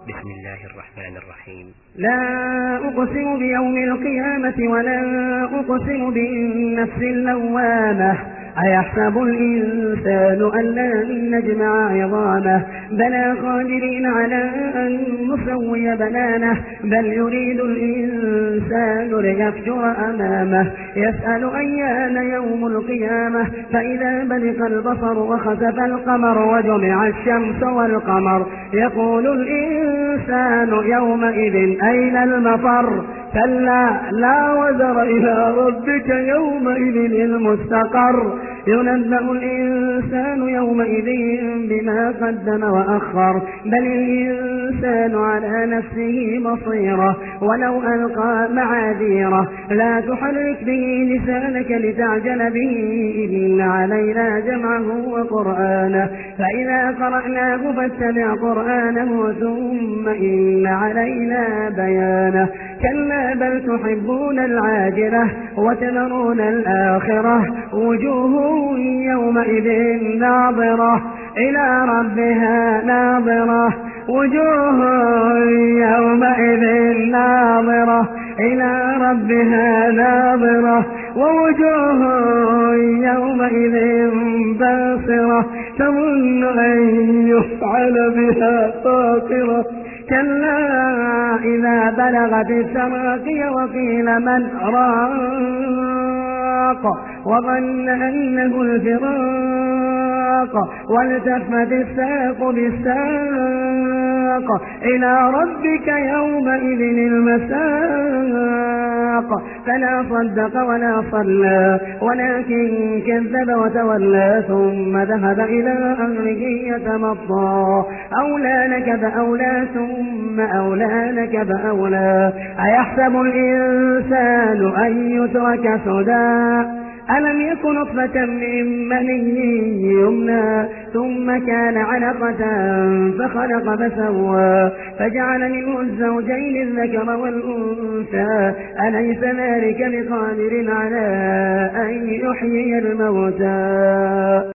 بسم الله الرحمن الرحيم. لا أقسم بيوم القيامة ولا أقسم بالنفس اللوامة أيحسب الإنسان أن لن نجمع عظامه بلى قادرين على أن نسوي بنانه بل يريد الإنسان ليفجر أمامه يسأل أيان يوم القيامة فإذا برق البصر وخسف القمر وجمع الشمس والقمر يقول الإنسان يومئذ أين المفر كلا لا وزر إلى ربك يومئذ المستقر ينبأ الإنسان يومئذ بما قدم وأخر بل الإنسان على نفسه بصيرة ولو ألقى معاذيره لا تحرك به لسانك لتعجل به إن علينا جمعه وقرآنه فإذا قرأناه فاتبع قرآنه ثم إن علينا بيانه كلا بل تحبون العاجلة وتذرون الآخرة وجوه يومئذ ناظرة إلى ربها ناظرة وجوه يومئذ ناظرة إلى ربها ناظرة ووجوه يومئذ باصرة تظن أن يفعل بها فاقرة كلا إذا بلغت التراقي وقيل من راق وظن أنه الفراق والتفت الساق بالساق إلى ربك يومئذ المساق فلا صدق ولا صلى ولكن كذب وتولى ثم ذهب إلى أهله يتمطى أولى لك فأولى ثم أولى لك فأولى أيحسب الإنسان أن يترك سدى ألم يكن نطفة من مني يمنى ثم كان علقة فخلق فسوى فجعل منه الزوجين الذكر والأنثى أليس ذلك بقادر على أن يحيي الموتى